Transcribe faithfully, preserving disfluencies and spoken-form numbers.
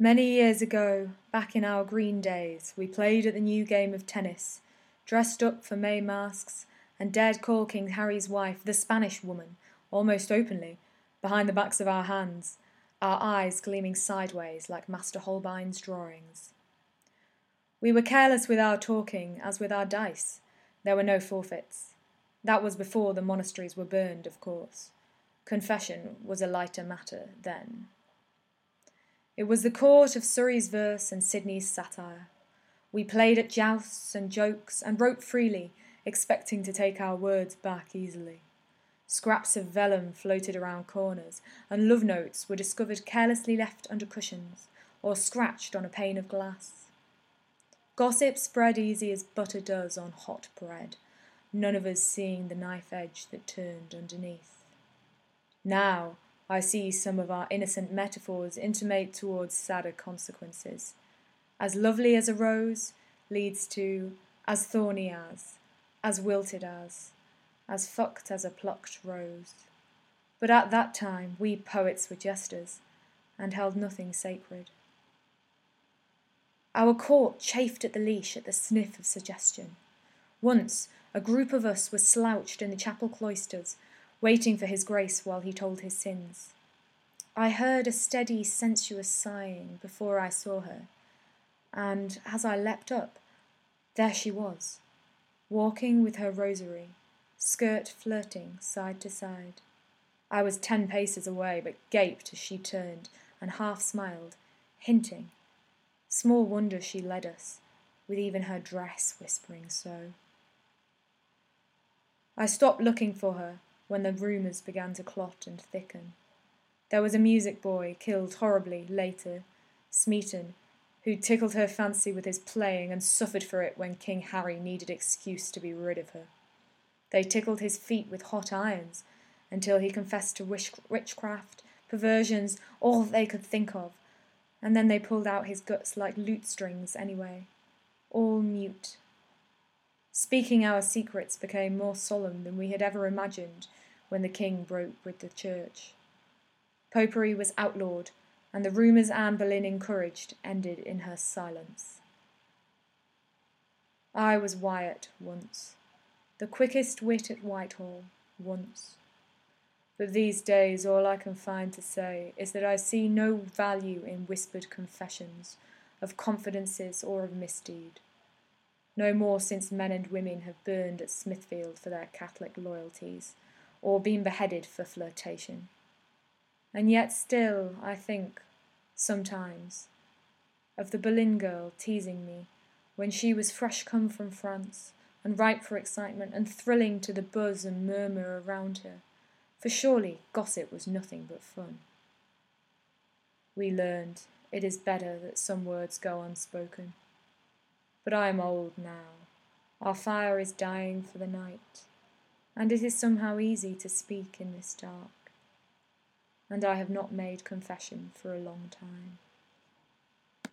Many years ago, back in our green days, we played at the new game of tennis, dressed up for May masks, and dared call King Harry's wife the Spanish woman, almost openly, behind the backs of our hands, our eyes gleaming sideways like Master Holbein's drawings. We were careless with our talking, as with our dice. There were no forfeits. That was before the monasteries were burned, of course. Confession was a lighter matter then. It was the court of Surrey's verse and Sidney's satire. We played at jousts and jokes and wrote freely, expecting to take our words back easily. Scraps of vellum floated around corners, and love notes were discovered carelessly left under cushions or scratched on a pane of glass. Gossip spread easy as butter does on hot bread, none of us seeing the knife edge that turned underneath. Now I see some of our innocent metaphors intimate towards sadder consequences. As lovely as a rose leads to as thorny as, as wilted as, as fucked as a plucked rose. But at that time we poets were jesters, and held nothing sacred. Our court chafed at the leash at the sniff of suggestion. Once a group of us was slouched in the chapel cloisters, waiting for his grace while he told his sins. I heard a steady, sensuous sighing before I saw her, and as I leapt up, there she was, walking with her rosary, skirt flirting side to side. I was ten paces away, but gaped as she turned and half smiled, hinting. Small wonder she led us, with even her dress whispering so. I stopped looking for her when the rumours began to clot and thicken. There was a music boy killed horribly later, Smeaton, who tickled her fancy with his playing and suffered for it when King Harry needed excuse to be rid of her. They tickled his feet with hot irons until he confessed to wish- witchcraft, perversions, all they could think of, and then they pulled out his guts like lute strings anyway, all mute. Speaking our secrets became more solemn than we had ever imagined when the king broke with the church. Popery was outlawed, and the rumours Anne Boleyn encouraged ended in her silence. I was Wyatt once, the quickest wit at Whitehall once. But these days all I can find to say is that I see no value in whispered confessions of confidences or of misdeed. No more since men and women have burned at Smithfield for their Catholic loyalties, or been beheaded for flirtation. And yet still I think, sometimes, of the Boleyn girl teasing me when she was fresh come from France, and ripe for excitement, and thrilling to the buzz and murmur around her, for surely gossip was nothing but fun. We learned it is better that some words go unspoken. But I am old now. Our fire is dying for the night, and it is somehow easy to speak in this dark. And I have not made confession for a long time.